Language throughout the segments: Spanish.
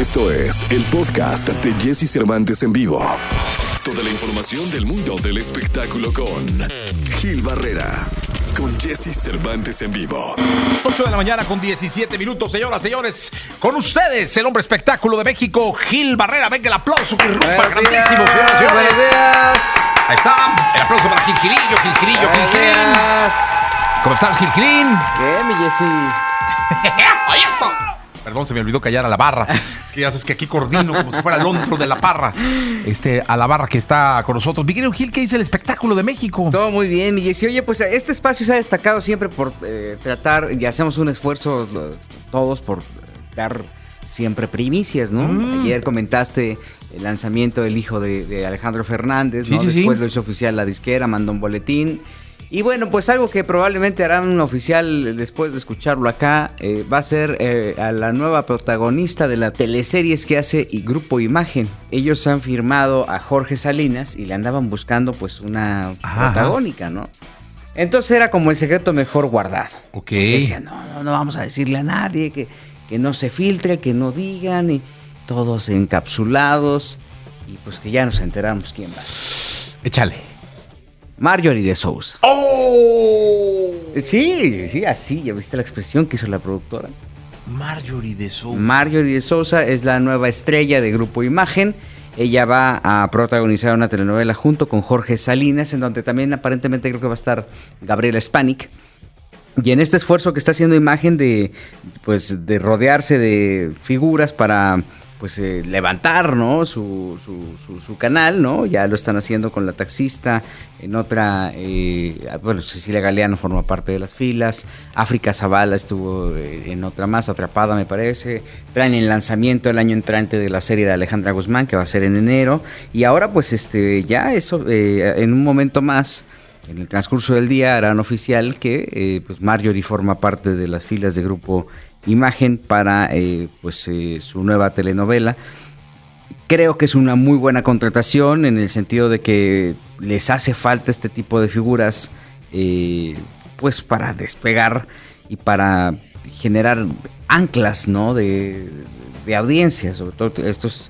Esto es el podcast de Jesse Cervantes en vivo. Toda la información del mundo del espectáculo con Gil Barrera. Con Jesse Cervantes en vivo. 8 de la mañana con 17 minutos, señoras, señores. Con ustedes, el hombre espectáculo de México, Gil Barrera. Venga el aplauso que irrumpa, grandísimo, señoras, señores. Buenos días. Ahí está, el aplauso para Gilgilillo, Gilgilín. ¿Cómo estás, Gilgilín? Bien, mi Jessy. ¡Ahí está! Perdón, se me olvidó callar a la barra. Es que ya sabes que aquí coordino como si fuera el hombro de la parra. A la barra que está con nosotros. Mi querido Gil, ¿qué dice el espectáculo de México? Todo muy bien, mi Jessy. Oye, pues este espacio se ha destacado siempre por tratar, y hacemos un esfuerzo todos por dar siempre primicias, ¿no? Ayer comentaste el lanzamiento del hijo de Alejandro Fernández, ¿no? Sí, Después lo hizo oficial la disquera, mandó un boletín. Y bueno, pues algo que probablemente harán oficial después de escucharlo acá, va a ser a la nueva protagonista de la teleseries que hace Grupo Imagen. Ellos han firmado a Jorge Salinas y le andaban buscando pues una protagónica, ¿no? Entonces era como el secreto mejor guardado. Ok. Decían, no vamos a decirle a nadie, que no se filtre, que no digan, y todos encapsulados, y pues que ya nos enteramos quién va. Échale. Marjorie de Sousa. ¡Oh! Sí, así, ¿ya viste la expresión que hizo la productora? Marjorie de Sousa. Marjorie de Sousa es la nueva estrella de Grupo Imagen. Ella va a protagonizar una telenovela junto con Jorge Salinas, en donde también aparentemente creo que va a estar Gabriela Spanik. Y en este esfuerzo que está haciendo Imagen de rodearse de figuras para levantar, ¿no? su canal, ¿no? Ya lo están haciendo con La Taxista, en otra, Cecilia Galeano forma parte de las filas, África Zavala estuvo en otra más, Atrapada me parece, traen el lanzamiento el año entrante de la serie de Alejandra Guzmán, que va a ser en enero, y ahora ya eso, en un momento más, en el transcurso del día harán oficial que Marjorie forma parte de las filas de Grupo Imagen para su nueva telenovela. Creo que es una muy buena contratación en el sentido de que les hace falta este tipo de figuras para despegar y para generar anclas, ¿no? de audiencia. Sobre todo estos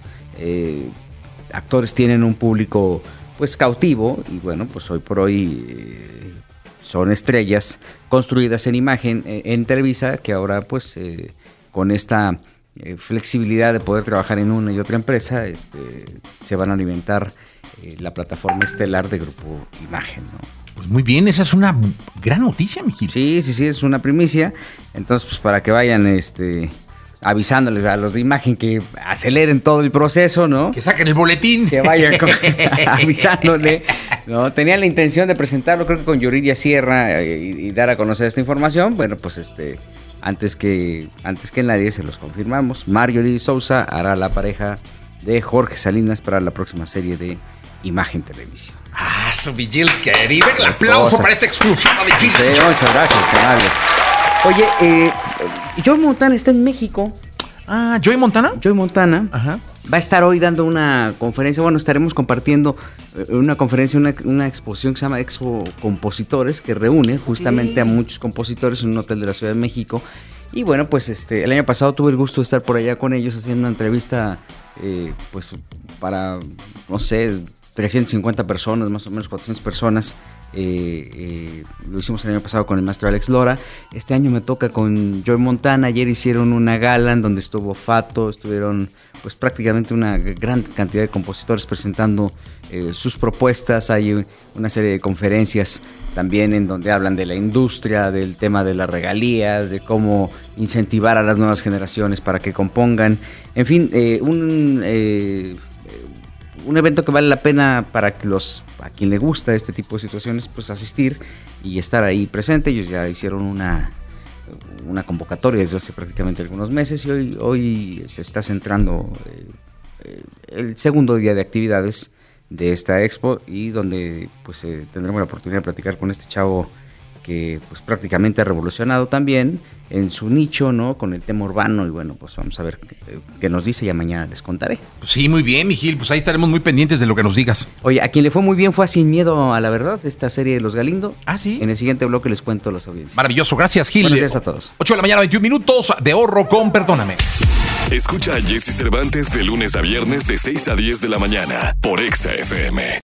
actores tienen un público cautivo, y bueno, pues hoy por hoy son estrellas construidas en Imagen, en Televisa, que ahora con esta flexibilidad de poder trabajar en una y otra empresa, se van a alimentar la plataforma estelar de Grupo Imagen, ¿no? Pues muy bien, esa es una gran noticia, mi Gil. Sí, es una primicia. Entonces, pues para que vayan avisándoles a los de Imagen que aceleren todo el proceso, ¿no? Que saquen el boletín. Que vayan avisándole, ¿no? Tenía la intención de presentarlo, creo que con Yuridia Sierra, y dar a conocer esta información. Bueno, pues antes que nadie se los confirmamos. Marjorie de Sousa hará la pareja de Jorge Salinas para la próxima serie de Imagen Televisión. Su Vigil, querido. El aplauso para esta exclusiva de Gil. Sí, muchas gracias, canales. Oye, Joey Montana está en México. ¿Joey Montana? Joey Montana. Ajá. Va a estar hoy dando una conferencia. Bueno, estaremos compartiendo una conferencia, una exposición que se llama Expo Compositores, que reúne justamente a muchos compositores en un hotel de la Ciudad de México. Y bueno, pues el año pasado tuve el gusto de estar por allá con ellos haciendo una entrevista, para, no sé, 350 personas, más o menos 400 personas. Lo hicimos el año pasado con el maestro Alex Lora. Este año me toca con Joey Montana. Ayer hicieron una gala en donde estuvo Fato, estuvieron prácticamente una gran cantidad de compositores presentando sus propuestas. Hay una serie de conferencias también en donde hablan de la industria, del tema de las regalías, de cómo incentivar a las nuevas generaciones para que compongan. En fin, un evento que vale la pena para que a quien le gusta este tipo de situaciones, asistir y estar ahí presente. Ellos ya hicieron una convocatoria desde hace prácticamente algunos meses, y hoy se está centrando el segundo día de actividades de esta expo, y donde tendremos la oportunidad de platicar con este chavo que prácticamente ha revolucionado también en su nicho, ¿no? Con el tema urbano, y bueno, pues vamos a ver qué nos dice, ya mañana les contaré. Pues sí, muy bien, mi Gil, pues ahí estaremos muy pendientes de lo que nos digas. Oye, a quien le fue muy bien fue a Sin Miedo a la Verdad, esta serie de Los Galindo. ¿Sí? En el siguiente bloque les cuento las audiencias. Maravilloso, gracias, Gil. Buenos días a todos. 8 de la mañana, 21 minutos de Ahorro con Perdóname. Escucha a Jesse Cervantes de lunes a viernes de 6 a 10 de la mañana por Exa FM.